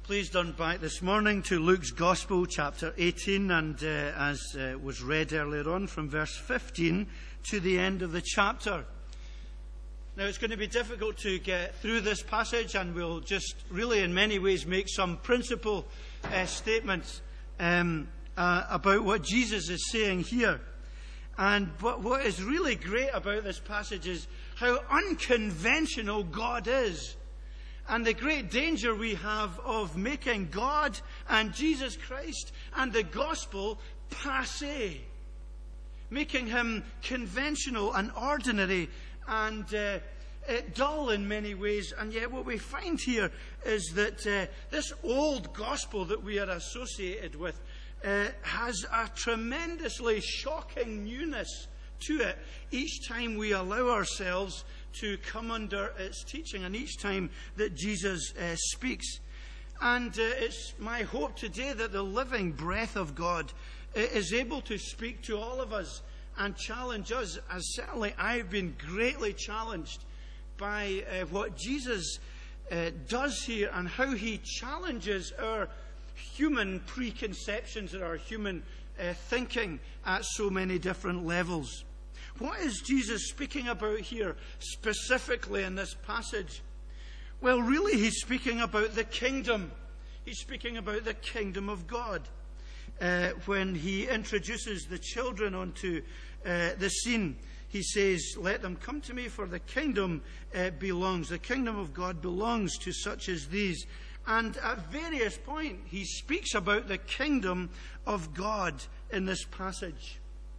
Please turn back this morning to Luke's Gospel, chapter 18, and as was read earlier on, from verse 15 to the end of the chapter. Now, it's going to be difficult to get through this passage, and we'll just really, in many ways, make some principal statements about what Jesus is saying here. But what is really great about this passage is how unconventional God is. And the great danger we have of making God and Jesus Christ and the gospel passé. Making him conventional and ordinary and dull in many ways. And yet what we find here is that this old gospel that we are associated with has a tremendously shocking newness to it each time we allow ourselves to come under its teaching and each time that Jesus speaks. And it's my hope today that the living breath of God is able to speak to all of us and challenge us, as certainly I've been greatly challenged by what Jesus does here and how he challenges our human preconceptions and our human thinking at so many different levels. What is Jesus speaking about here specifically in this passage? Well, really, he's speaking about the kingdom. He's speaking about the kingdom of God. When he introduces the children onto the scene, he says, "Let them come to me, for the kingdom the kingdom of God belongs to such as these." And at various points, he speaks about the kingdom of God in this passage.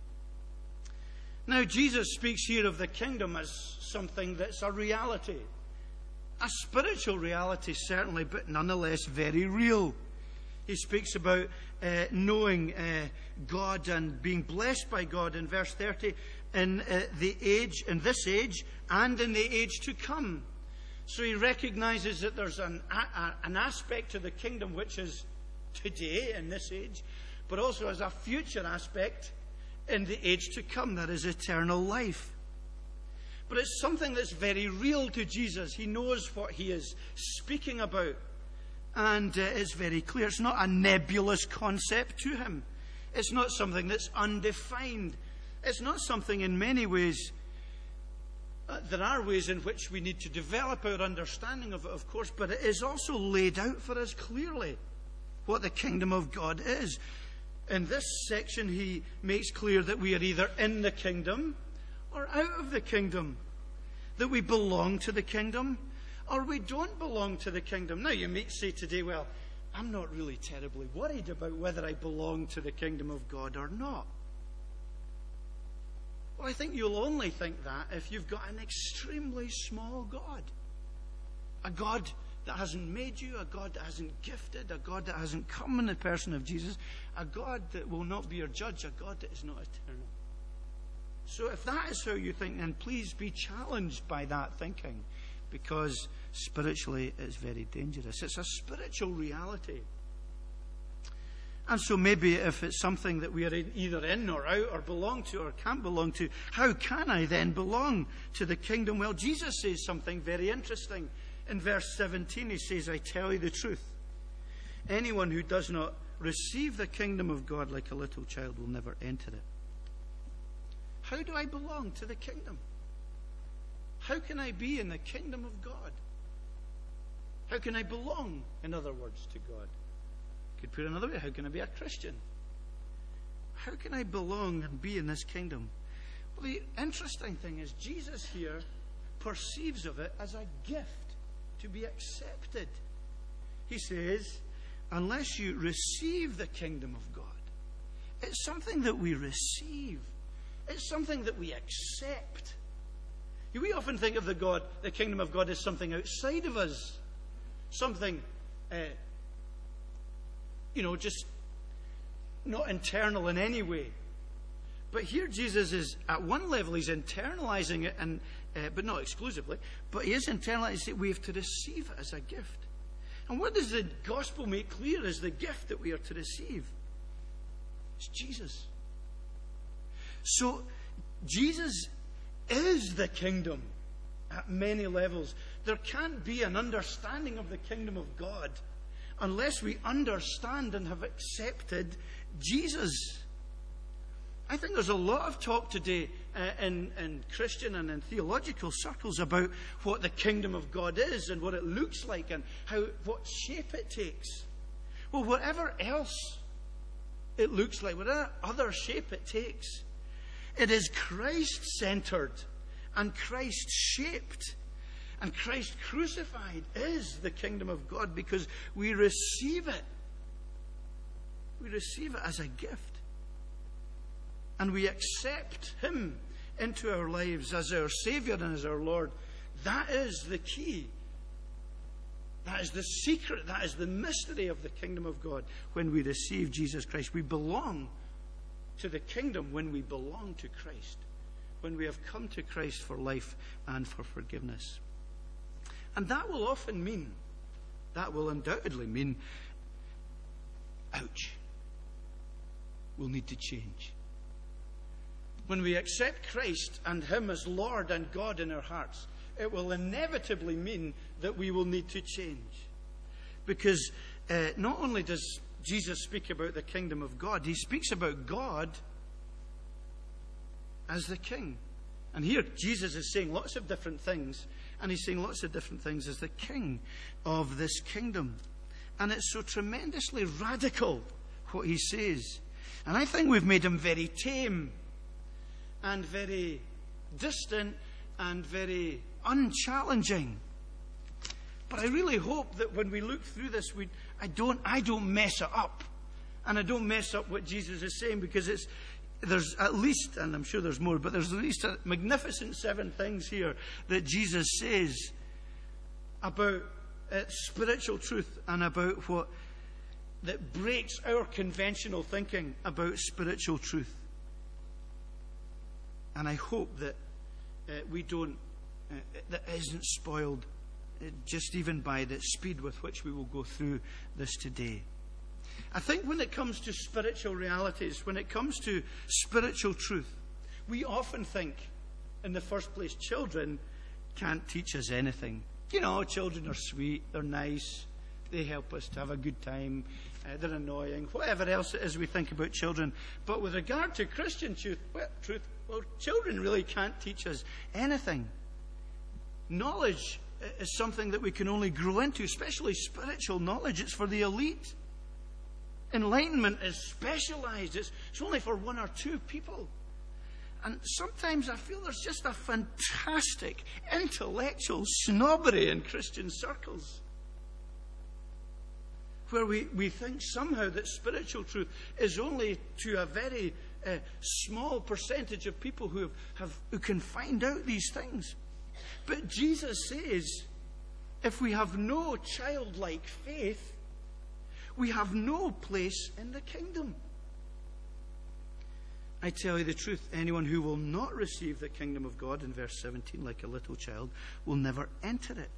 Now, Jesus speaks here of the kingdom as something that's a reality. A spiritual reality, certainly, but nonetheless very real. He speaks about knowing God and being blessed by God in verse 30 in this age, and in the age to come. So he recognizes that there's an aspect to the kingdom which is today, in this age, but also as a future aspect in the age to come, that is eternal life. But it's something that's very real to Jesus. He knows what he is speaking about. And it's very clear. It's not a nebulous concept to him. It's not something that's undefined. It's not something in many ways. There are ways in which we need to develop our understanding of it, of course, but it is also laid out for us clearly what the kingdom of God is. In this section, he makes clear that we are either in the kingdom or out of the kingdom. That we belong to the kingdom or we don't belong to the kingdom. Now, you may say today, well, I'm not really terribly worried about whether I belong to the kingdom of God or not. Well, I think you'll only think that if you've got an extremely small God. A God that hasn't made you, a God that hasn't gifted, a God that hasn't come in the person of Jesus, a God that will not be your judge, a God that is not eternal. So if that is how you think, then please be challenged by that thinking, because spiritually it's very dangerous. It's a spiritual reality. And so maybe if it's something that we are either in or out or belong to or can't belong to, how can I then belong to the kingdom? Well, Jesus says something very interesting. In verse 17, he says, "I tell you the truth. Anyone who does not receive the kingdom of God like a little child will never enter it." How do I belong to the kingdom? How can I be in the kingdom of God? How can I belong, in other words, to God? Could put it another way, how can I be a Christian? How can I belong and be in this kingdom? Well, the interesting thing is Jesus here perceives of it as a gift to be accepted. He says, unless you receive the kingdom of God, it's something that we receive. It's something that we accept. We often think of the kingdom of God as something outside of us. Something, just not internal in any way. But here Jesus is, at one level, he's internalizing it, but not exclusively. But he is internalizing it. We have to receive it as a gift. And what does the gospel make clear as the gift that we are to receive? It's Jesus. So Jesus is the kingdom at many levels. There can't be an understanding of the kingdom of God unless we understand and have accepted Jesus. I think there's a lot of talk today in Christian and in theological circles about what the kingdom of God is and what it looks like and what shape it takes. Well, whatever else it looks like, whatever other shape it takes, it is Christ-centered and Christ-shaped. And Christ crucified is the kingdom of God because we receive it. We receive it as a gift. And we accept Him into our lives as our Savior and as our Lord. That is the key. That is the secret. That is the mystery of the kingdom of God. When we receive Jesus Christ, we belong to the kingdom when we belong to Christ. When we have come to Christ for life and for forgiveness. And that will often mean, that will undoubtedly mean, ouch, we'll need to change. When we accept Christ and Him as Lord and God in our hearts, it will inevitably mean that we will need to change. Because not only does Jesus speak about the kingdom of God, He speaks about God as the King. And here Jesus is saying lots of different things, and He's saying lots of different things as the King of this kingdom. And it's so tremendously radical what He says. And I think we've made Him very tame and very distant and very unchallenging. But I really hope that when we look through this, I don't mess it up. And I don't mess up what Jesus is saying, because there's at least, and I'm sure there's more, but there's at least a magnificent 7 things here that Jesus says about spiritual truth and about what that breaks our conventional thinking about spiritual truth. And I hope that that isn't spoiled just even by the speed with which we will go through this today. I think when it comes to spiritual realities, when it comes to spiritual truth, we often think, in the first place, children can't teach us anything. You know, children are sweet, they're nice, they help us to have a good time, they're annoying, whatever else it is we think about children. But with regard to Christian truth, children really can't teach us anything. Knowledge is something that we can only grow into, especially spiritual knowledge. It's for the elite. Enlightenment is specialized. It's only for 1 or 2 people. And sometimes I feel there's just a fantastic intellectual snobbery in Christian circles, where we think somehow that spiritual truth is only to a very small percentage of people who can find out these things. But Jesus says, if we have no childlike faith, we have no place in the kingdom. I tell you the truth, anyone who will not receive the kingdom of God, in verse 17, like a little child, will never enter it.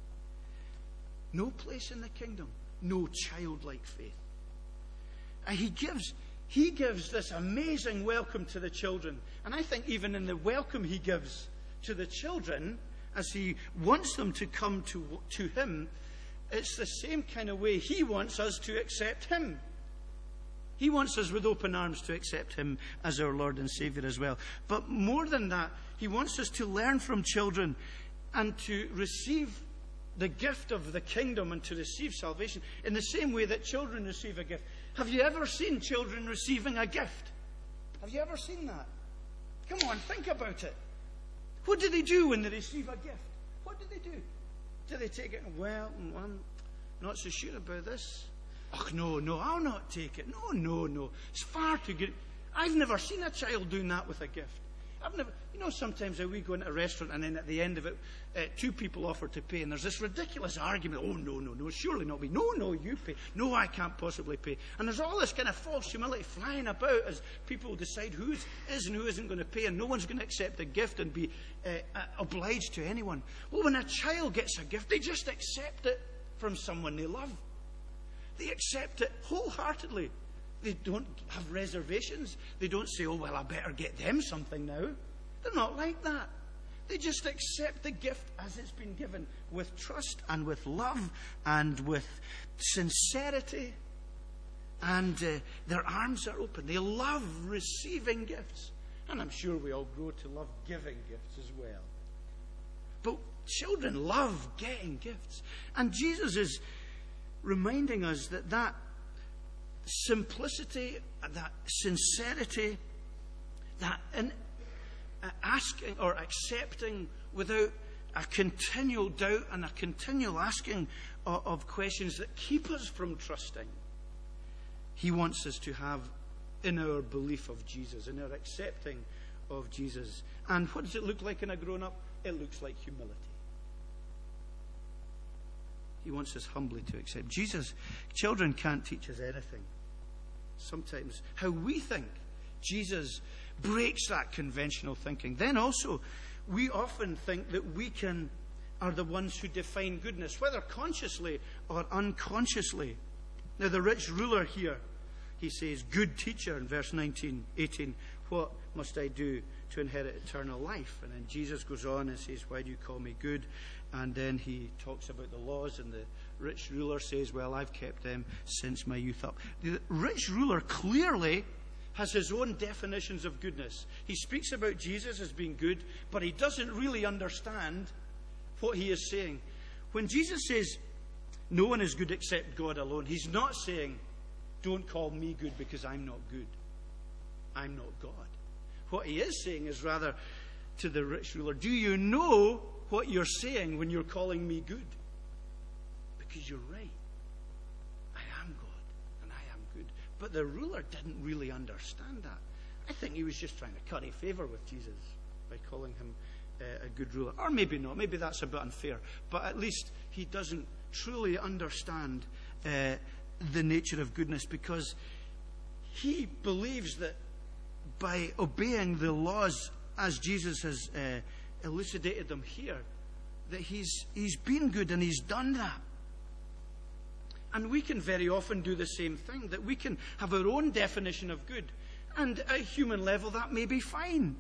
No place in the kingdom, no childlike faith. And He gives this amazing welcome to the children. And I think even in the welcome He gives to the children, as He wants them to come to Him, it's the same kind of way He wants us to accept Him. He wants us with open arms to accept Him as our Lord and Savior as well. But more than that, He wants us to learn from children and to receive the gift of the kingdom and to receive salvation in the same way that children receive a gift. Have you ever seen children receiving a gift? Have you ever seen that? Come on, think about it. What do they do when they receive a gift? What do they do? Do they take it? Well, I'm not so sure about this. Oh, no, I'll not take it. No. It's far too good. I've never seen a child doing that with a gift. Sometimes we go into a restaurant and then at the end of it, 2 people offer to pay, and there's this ridiculous argument. Oh, no, surely not me. No, you pay. No, I can't possibly pay. And there's all this kind of false humility flying about as people decide who is and who isn't going to pay, and no one's going to accept a gift and be obliged to anyone. Well, when a child gets a gift, they just accept it from someone they love. They accept it wholeheartedly. They don't have reservations. They don't say, oh, well, I better get them something now. They're not like that. They just accept the gift as it's been given with trust and with love and with sincerity. And their arms are open. They love receiving gifts. And I'm sure we all grow to love giving gifts as well. But children love getting gifts. And Jesus is reminding us that simplicity, that sincerity, that asking or accepting without a continual doubt and a continual asking of questions that keep us from trusting, He wants us to have in our belief of Jesus, in our accepting of Jesus. And what does it look like in a grown-up? It looks like humility. He wants us humbly to accept. Jesus, children can't teach us anything. Sometimes how we think, Jesus breaks that conventional thinking. Then also, we often think that we are the ones who define goodness, whether consciously or unconsciously. Now, the rich ruler here, he says, good teacher, in verse 18, what must I do to inherit eternal life? And then Jesus goes on and says, why do you call me good? And then he talks about the laws, and the rich ruler says, well, I've kept them since my youth up. The rich ruler clearly has his own definitions of goodness. He speaks about Jesus as being good, but he doesn't really understand what he is saying. When Jesus says, no one is good except God alone, he's not saying, don't call me good because I'm not good. I'm not God. What he is saying is rather to the rich ruler, do you know what you're saying when you're calling me good? Because you're right. I am God and I am good. But the ruler didn't really understand that. I think he was just trying to curry favor with Jesus by calling him a good ruler. Or maybe not. Maybe that's a bit unfair. But at least he doesn't truly understand the nature of goodness, because he believes that by obeying the laws as Jesus has elucidated them here, that he's been good and he's done that. And we can very often do the same thing, that we can have our own definition of good, and at a human level that may be fine.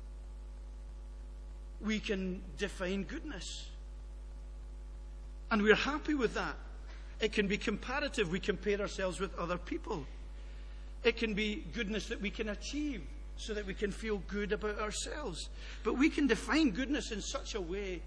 We can define goodness, and we're happy with that. It can be comparative. We compare ourselves with other people. It can be goodness that we can achieve so that we can feel good about ourselves. But we can define goodness in such a way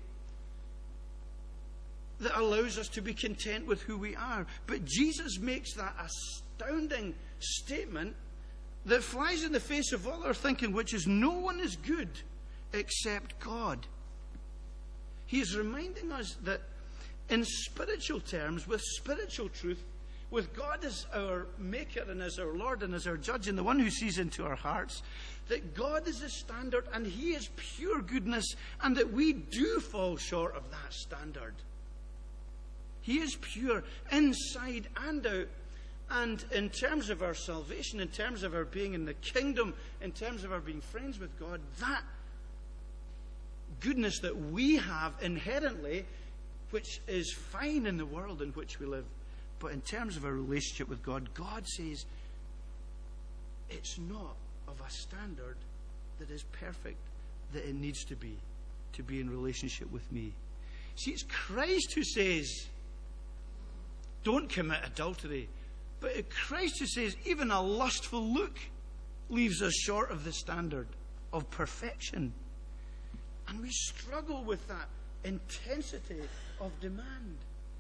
that allows us to be content with who we are. But Jesus makes that astounding statement that flies in the face of all our thinking, which is no one is good except God. He is reminding us that in spiritual terms, with spiritual truth, with God as our maker and as our Lord and as our judge and the one who sees into our hearts, that God is the standard and he is pure goodness, and that we do fall short of that standard. He is pure inside and out. And in terms of our salvation, in terms of our being in the kingdom, in terms of our being friends with God, that goodness that we have inherently, which is fine in the world in which we live, but in terms of our relationship with God, God says it's not of a standard that is perfect, that it needs to be in relationship with me. See, it's Christ who says, don't commit adultery. But it's Christ who says, even a lustful look leaves us short of the standard of perfection. And we struggle with that intensity of demand.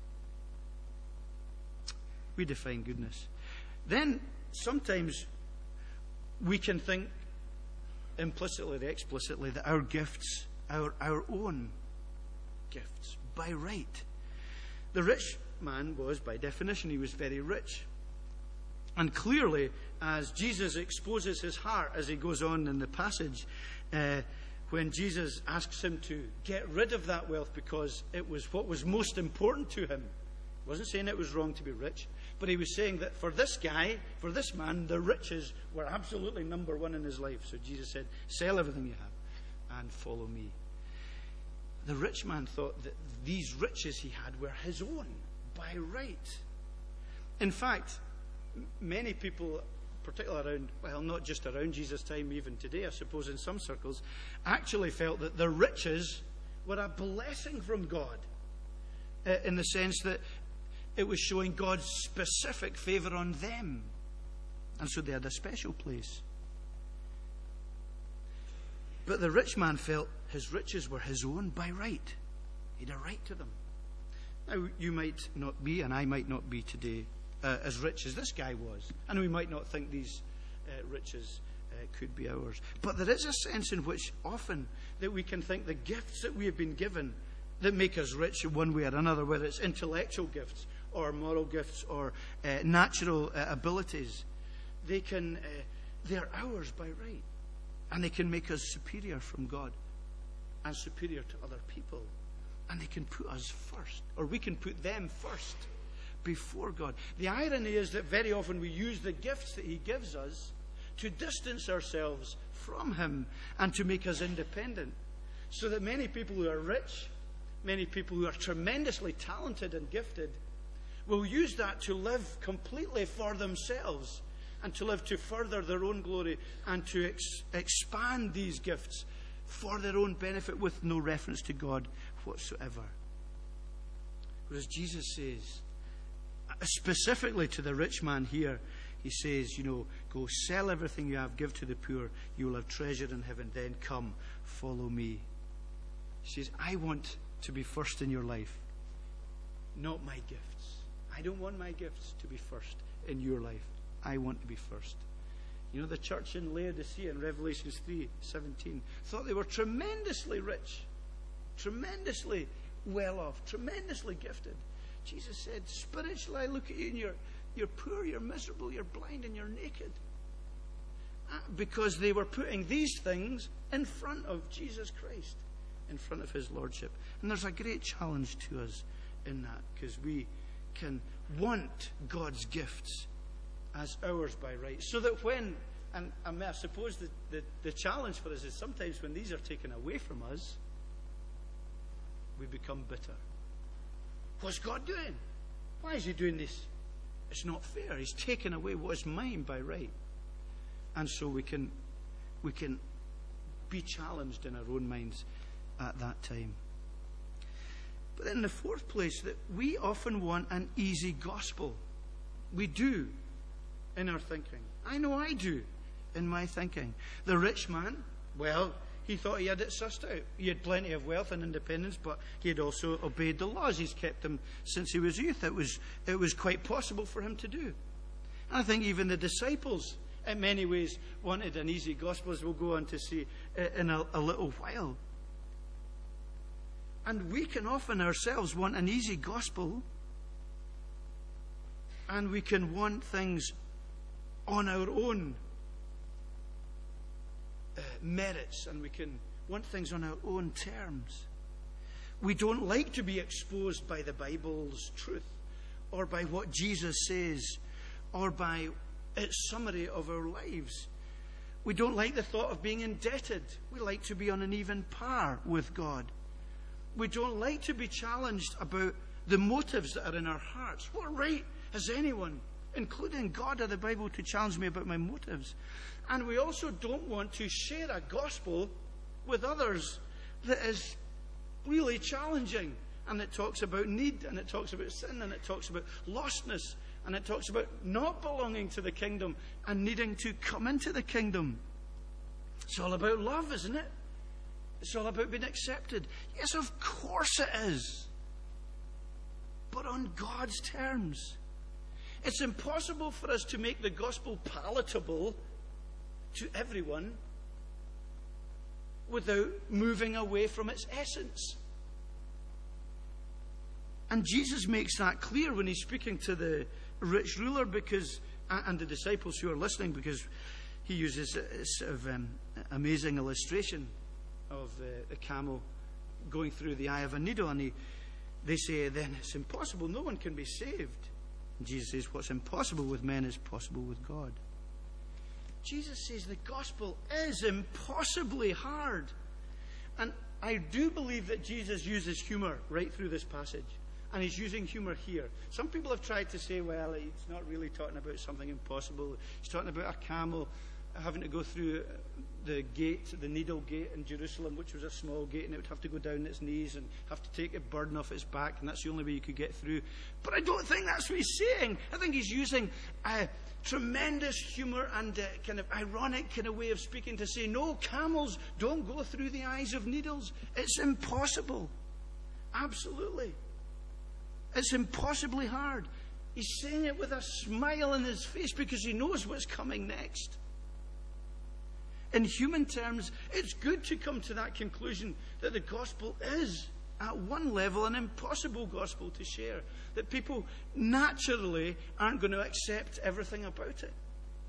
We define goodness. Then sometimes we can think implicitly or explicitly that our gifts, our own gifts, by right. The rich man was, by definition, he was very rich. And clearly, as Jesus exposes his heart as he goes on in the passage, when Jesus asks him to get rid of that wealth because it was what was most important to him. He wasn't saying it was wrong to be rich, but he was saying that for this guy, for this man, the riches were absolutely number one in his life. So Jesus said, sell everything you have and follow me. The rich man thought that these riches he had were his own by right. In fact, many people particularly around, well, not just around Jesus' time, even today, I suppose in some circles, actually felt that the riches were a blessing from God, in the sense that it was showing God's specific favour on them. And so they had a special place. But the rich man felt his riches were his own by right. He had a right to them. Now, you might not be, and I might not be today, as rich as this guy was. And we might not think these riches could be ours. But there is a sense in which often that we can think the gifts that we have been given that make us rich in one way or another, whether it's intellectual gifts or moral gifts or natural abilities, they're ours by right. And they can make us superior from God and superior to other people. And they can put us first, or we can put them first before God. The irony is that very often we use the gifts that He gives us to distance ourselves from Him and to make us independent. So that many people who are rich, many people who are tremendously talented and gifted, will use that to live completely for themselves and to live to further their own glory and to expand these gifts for their own benefit with no reference to God whatsoever. Whereas Jesus says, specifically to the rich man here, He says, go sell everything you have, give to the poor, you will have treasure in heaven, then come, follow me. He says, I want to be first in your life, not my gifts. I don't want my gifts to be first in your life. I want to be first. The church in Laodicea in Revelation 3:17 thought they were tremendously rich, tremendously well off, tremendously gifted. Jesus said, spiritually, I look at you and you're poor, you're miserable, you're blind, and you're naked. Because they were putting these things in front of Jesus Christ, in front of His Lordship. And there's a great challenge to us in that, because we can want God's gifts as ours by right. So that when, and I suppose the challenge for us is sometimes when these are taken away from us, we become bitter. What's God doing? Why is He doing this? It's not fair. He's taken away what is mine by right. And so we can be challenged in our own minds at that time. But in the fourth place, that we often want an easy gospel. We do in our thinking. I know I do in my thinking. The rich man, well, he thought he had it sussed out. He had plenty of wealth and independence, but he had also obeyed the laws. He's kept them since he was youth. It was quite possible for him to do. And I think even the disciples, in many ways, wanted an easy gospel, as we'll go on to see in a little while. And we can often ourselves want an easy gospel, and we can want things on our own merits, and we can want things on our own terms. We don't like to be exposed by the Bible's truth, or by what Jesus says, or by its summary of our lives. We don't like the thought of being indebted. We like to be on an even par with God. We don't like to be challenged about the motives that are in our hearts. What right has anyone, including God or the Bible, to challenge me about my motives? And we also don't want to share a gospel with others that is really challenging, and it talks about need, and it talks about sin, and it talks about lostness, and it talks about not belonging to the kingdom and needing to come into the kingdom. It's all about love, isn't it? It's all about being accepted. Yes, of course it is. But on God's terms. It's impossible for us to make the gospel palatable to everyone without moving away from its essence. And Jesus makes that clear when He's speaking to the rich ruler, and the disciples who are listening, because He uses a sort of amazing illustration of a camel going through the eye of a needle, and they say, then it's impossible, no one can be saved. And Jesus says, what's impossible with men is possible with God. Jesus says the gospel is impossibly hard. And I do believe that Jesus uses humor right through this passage. And he's using humour here. Some people have tried to say, well, he's not really talking about something impossible. He's talking about a camel having to go through the gate, the needle gate in Jerusalem, which was a small gate, and it would have to go down its knees and have to take a burden off its back, and that's the only way you could get through. But I don't think that's what he's saying. I think he's using a tremendous humour and a kind of ironic kind of way of speaking to say, no, camels don't go through the eyes of needles. It's impossible. Absolutely. It's impossibly hard. He's saying it with a smile on his face because he knows what's coming next. In human terms, it's good to come to that conclusion that the gospel is, at one level, an impossible gospel to share. That people naturally aren't going to accept everything about it.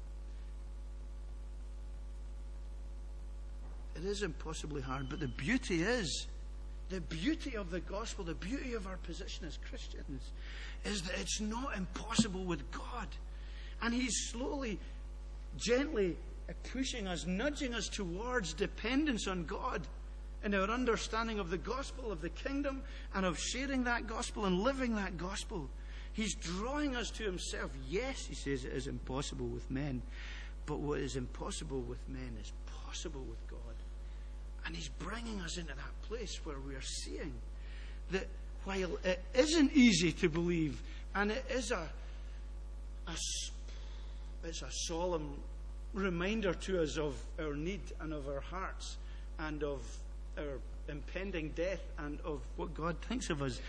It is impossibly hard, but the beauty of the gospel, the beauty of our position as Christians, is that it's not impossible with God. And he's slowly, gently pushing us, nudging us towards dependence on God in our understanding of the gospel, of the kingdom, and of sharing that gospel and living that gospel. He's drawing us to himself. Yes, he says it is impossible with men, but what is impossible with men is possible with God. And he's bringing us into that place where we are seeing that while it isn't easy to believe, and it is it's a solemn reminder to us of our need and of our hearts and of our impending death and of what God thinks of us,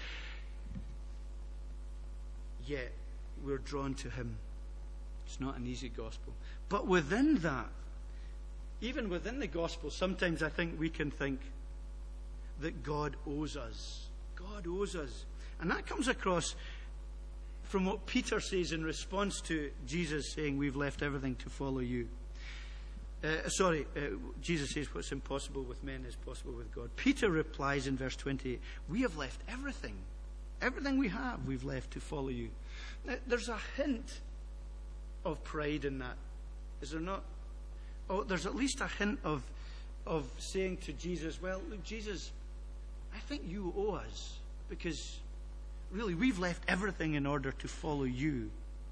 yet we're drawn to him. It's not an easy gospel. But within that, even within the gospel, sometimes I think we can think that God owes us. God owes us. And that comes across from what Peter says in response to Jesus saying, we've left everything to follow you. Jesus says what's impossible with men is possible with God. Peter replies in verse 28, we have left everything. Everything we have, we've left to follow you. Now, there's a hint of pride in that. Is there not? Oh, there's at least a hint of saying to Jesus, well, look, Jesus, I think you owe us, because really we've left everything in order to follow you.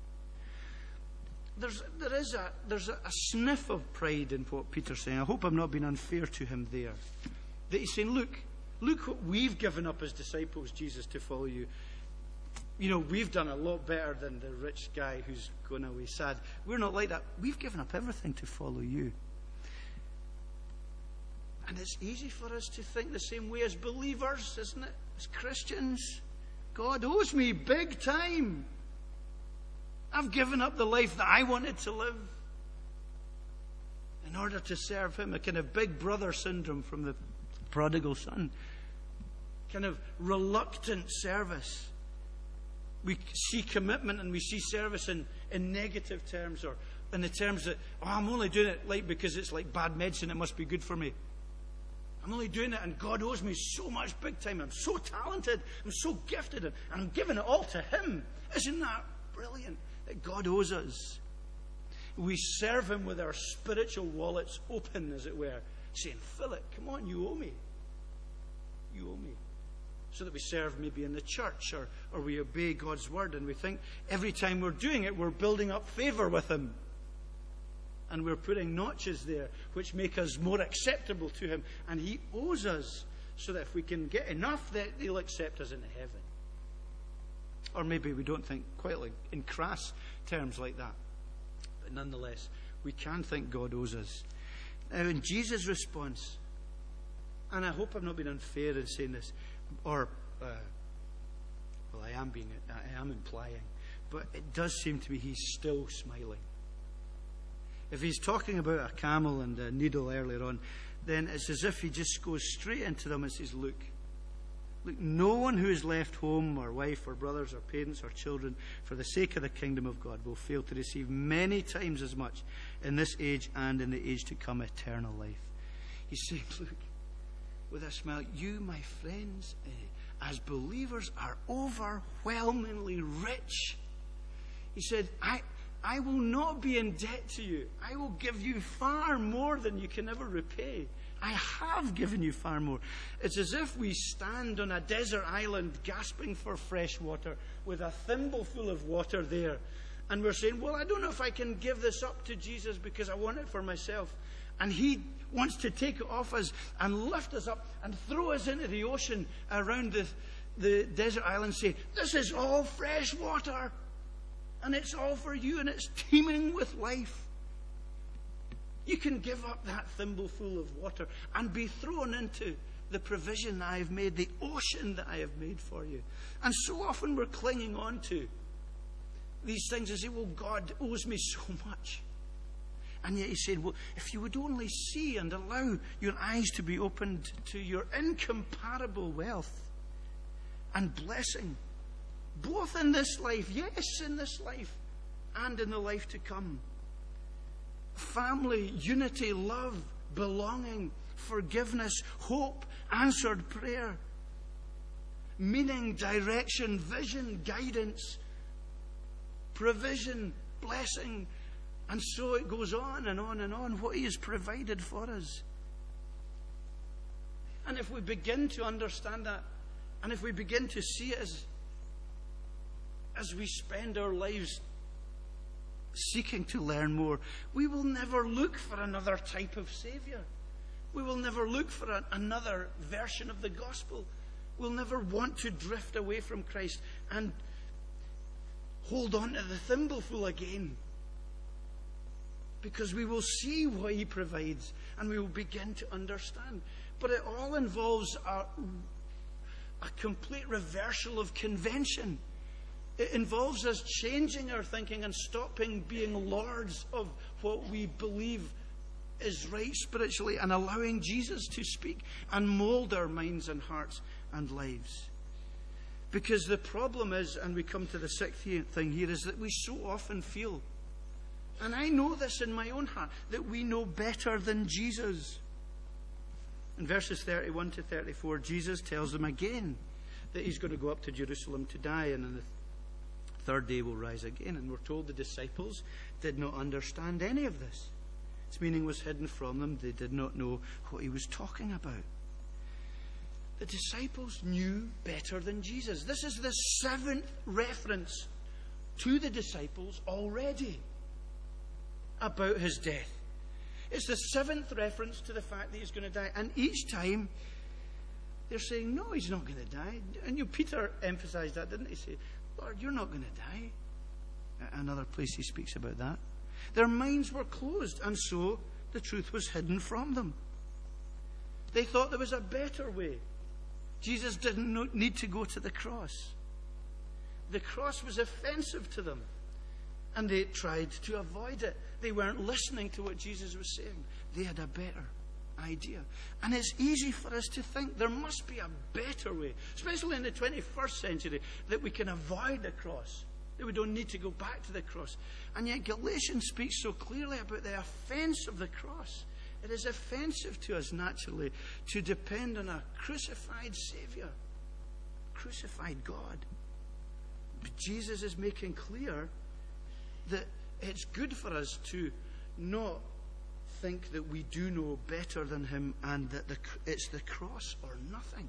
There's a sniff of pride in what Peter's saying. I hope I'm not being unfair to him there. That he's saying, look what we've given up as disciples, Jesus, to follow you. You know, we've done a lot better than the rich guy who's going away sad. We're not like that. We've given up everything to follow you. And it's easy for us to think the same way as believers, isn't it? As Christians. God owes me big time. I've given up the life that I wanted to live in order to serve him. A kind of big brother syndrome from the prodigal son. Kind of reluctant service. We see commitment and we see service in negative terms, or in the terms that, I'm only doing it because it's like bad medicine, it must be good for me. I'm only doing it and God owes me so much big time. I'm so talented, I'm so gifted, and I'm giving it all to him. Isn't that brilliant that God owes us? We serve him with our spiritual wallets open, as it were, saying, Philip, come on, you owe me. You owe me. So that we serve maybe in the church, or we obey God's word, and we think every time we're doing it, we're building up favour with him. And we're putting notches there which make us more acceptable to him. And he owes us, so that if we can get enough, that he'll accept us into heaven. Or maybe we don't think quite like in crass terms like that. But nonetheless, we can think God owes us. Now in Jesus' response, and I hope I'm not being unfair in saying this, or I am implying, but it does seem to me he's still smiling. If he's talking about a camel and a needle earlier on, then it's as if he just goes straight into them and says, look, no one who has left home or wife or brothers or parents or children for the sake of the kingdom of God will fail to receive many times as much in this age and in the age to come eternal life. He's saying, look, with a smile, you, my friends, as believers, are overwhelmingly rich. He said, I will not be in debt to you. I will give you far more than you can ever repay. I have given you far more. It's as if we stand on a desert island gasping for fresh water with a thimbleful of water there. And we're saying, well, I don't know if I can give this up to Jesus because I want it for myself. And he wants to take it off us and lift us up and throw us into the ocean around the desert island, say, this is all fresh water. And it's all for you, and it's teeming with life. You can give up that thimbleful of water and be thrown into the provision that I have made, the ocean that I have made for you. And so often we're clinging on to these things and say, well, God owes me so much. And yet he said, well, if you would only see and allow your eyes to be opened to your incomparable wealth and blessing, both in this life, yes, in this life, and in the life to come. Family, unity, love, belonging, forgiveness, hope, answered prayer, meaning, direction, vision, guidance, provision, blessing, and so it goes on and on and on, what he has provided for us. And if we begin to understand that, and if we begin to see it as we spend our lives seeking to learn more, we will never look for another type of Savior. We will never look for another version of the gospel. We'll never want to drift away from Christ and hold on to the thimbleful again. Because we will see what he provides and we will begin to understand. But it all involves a complete reversal of convention. It involves us changing our thinking and stopping being lords of what we believe is right spiritually and allowing Jesus to speak and mold our minds and hearts and lives. Because the problem is, and we come to the sixth thing here, is that we so often feel, and I know this in my own heart, that we know better than Jesus. In verses 31 to 34, Jesus tells them again that he's going to go up to Jerusalem to die, and on the third day will rise again. And we're told the disciples did not understand any of this. Its meaning was hidden from them. They did not know what he was talking about. The disciples knew better than Jesus. This is the seventh reference to the disciples already about his death. It's the seventh reference to the fact that he's going to die. And each time they're saying, no, he's not going to die. And Peter emphasized that, didn't he? Say, Lord, you're not going to die. Another place he speaks about that. Their minds were closed, and so the truth was hidden from them. They thought there was a better way. Jesus didn't need to go to the cross. The cross was offensive to them, and they tried to avoid it. They weren't listening to what Jesus was saying. They had a better idea. And it's easy for us to think there must be a better way, especially in the 21st century, that we can avoid the cross, that we don't need to go back to the cross. And yet Galatians speaks so clearly about the offense of the cross. It is offensive to us naturally to depend on a crucified Savior, crucified God. But Jesus is making clear that it's good for us to not think that we do know better than him and that it's the cross or nothing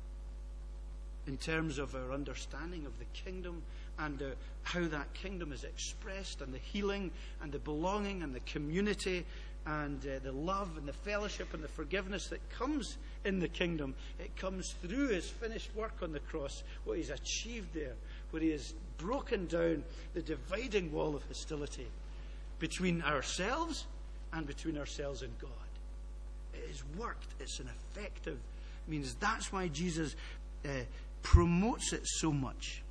in terms of our understanding of the kingdom and how that kingdom is expressed, and the healing and the belonging and the community and the love and the fellowship and the forgiveness that comes in the kingdom. It comes through his finished work on the cross, what he's achieved there, where he has broken down the dividing wall of hostility between ourselves and between ourselves and God. It has worked. It's an effective means. That's why Jesus promotes it so much.